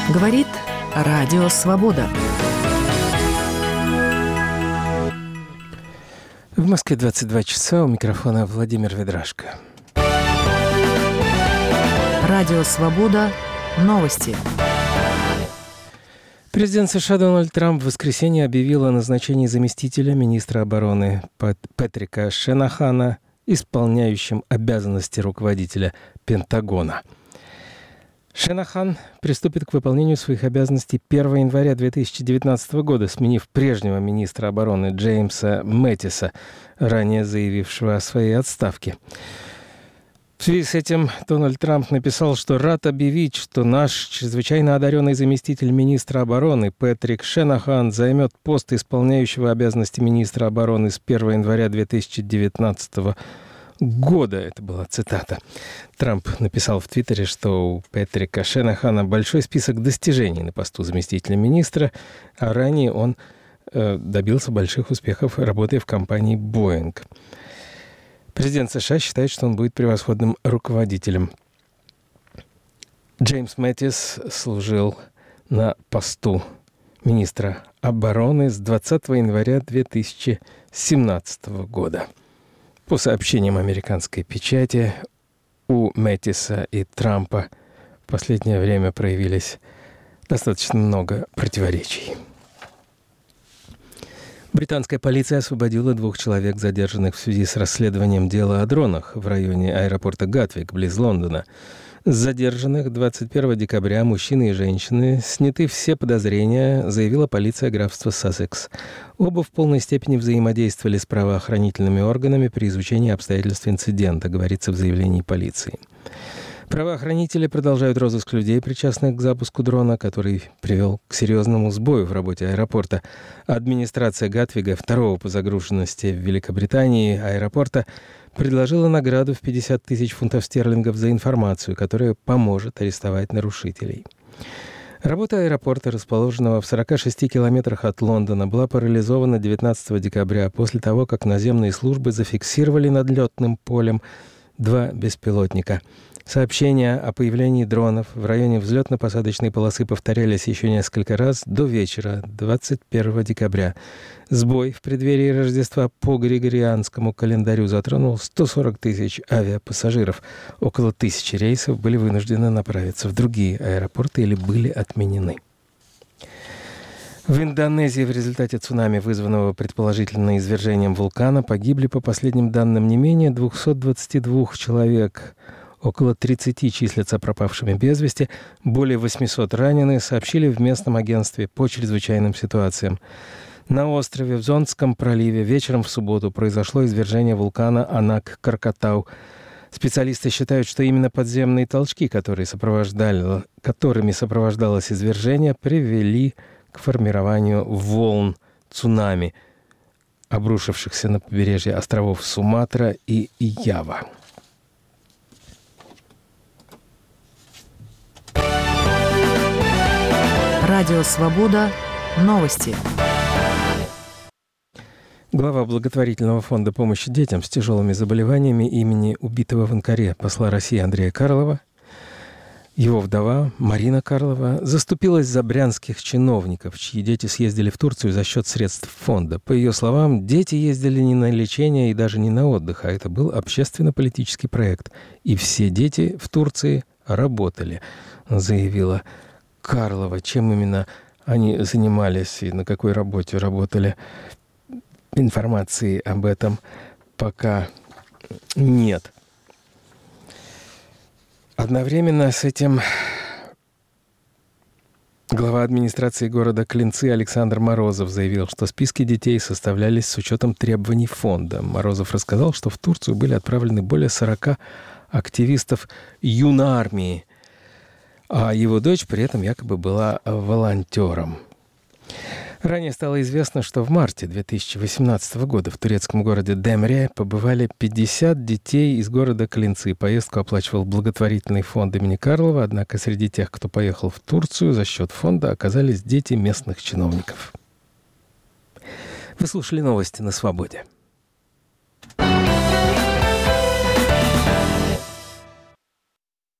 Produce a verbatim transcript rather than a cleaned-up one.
Говорит Радио Свобода. В Москве двадцать два часа, у микрофона Владимир Ведрашко. Радио Свобода. Новости. Президент США Дональд Трамп в воскресенье объявил о назначении заместителя министра обороны Пэтрика Шенахана, исполняющим обязанности руководителя Пентагона. Шенахан приступит к выполнению своих обязанностей первого января две тысячи девятнадцатого года, сменив прежнего министра обороны Джеймса Мэттиса, ранее заявившего о своей отставке. В связи с этим Дональд Трамп написал, что рад объявить, что наш чрезвычайно одаренный заместитель министра обороны Пэтрик Шенахан займет пост исполняющего обязанности министра обороны с первого января две тысячи девятнадцатого года. Это была цитата. Трамп написал в Твиттере, что у Пэтрика Шенахана большой список достижений на посту заместителя министра, а ранее он э, добился больших успехов, работая в компании Boeing. Президент США считает, что он будет превосходным руководителем. Джеймс Мэттис служил на посту министра обороны с двадцатого января две тысячи семнадцатого года. По сообщениям американской печати, у Мэттиса и Трампа в последнее время проявились достаточно много противоречий. Британская полиция освободила двух человек, задержанных в связи с расследованием дела о дронах в районе аэропорта Гатвик, близ Лондона. С задержанных двадцать первого декабря мужчины и женщины сняты все подозрения, заявила полиция графства Сассекс. Оба в полной степени взаимодействовали с правоохранительными органами при изучении обстоятельств инцидента, говорится в заявлении полиции. Правоохранители продолжают розыск людей, причастных к запуску дрона, который привел к серьезному сбою в работе аэропорта. Администрация Гатвига, второго по загруженности в Великобритании аэропорта, предложила награду в пятьдесят тысяч фунтов стерлингов за информацию, которая поможет арестовать нарушителей. Работа аэропорта, расположенного в сорока шести километрах от Лондона, была парализована девятнадцатого декабря после того, как наземные службы зафиксировали над летным полем два беспилотника. Сообщения о появлении дронов в районе взлетно-посадочной полосы повторялись еще несколько раз до вечера двадцать первого декабря. Сбой в преддверии Рождества по григорианскому календарю затронул сто сорок тысяч авиапассажиров. Около тысячи рейсов были вынуждены направиться в другие аэропорты или были отменены. В Индонезии в результате цунами, вызванного предположительно извержением вулкана, погибли, по последним данным, не менее двухсот двадцати двух человек. Около тридцати числятся пропавшими без вести, более восьмисот ранены, сообщили в местном агентстве по чрезвычайным ситуациям. На острове в Зондском проливе вечером в субботу произошло извержение вулкана Анак-Кракатау. Специалисты считают, что именно подземные толчки, которые сопровождали, которыми сопровождалось извержение, привели к формированию волн цунами, обрушившихся на побережье островов Суматра и Ява. Радио Свобода. Новости. Глава благотворительного фонда помощи детям с тяжелыми заболеваниями имени убитого в Анкаре посла России Андрея Карлова, его вдова Марина Карлова, заступилась за брянских чиновников, чьи дети съездили в Турцию за счет средств фонда. По ее словам, дети ездили не на лечение и даже не на отдых, а это был общественно-политический проект. И все дети в Турции работали, заявила Карлова. Чем именно они занимались и на какой работе работали, информации об этом пока нет. Одновременно с этим глава администрации города Клинцы Александр Морозов заявил, что списки детей составлялись с учетом требований фонда. Морозов рассказал, что в Турцию были отправлены более сорока активистов юнармии, а его дочь при этом якобы была волонтером. Ранее стало известно, что в марте две тысячи восемнадцатого года в турецком городе Демре побывали пятьдесят детей из города Клинцы. Поездку оплачивал благотворительный фонд имени Карлова, однако среди тех, кто поехал в Турцию за счет фонда, оказались дети местных чиновников. Вы слушали новости на Свободе.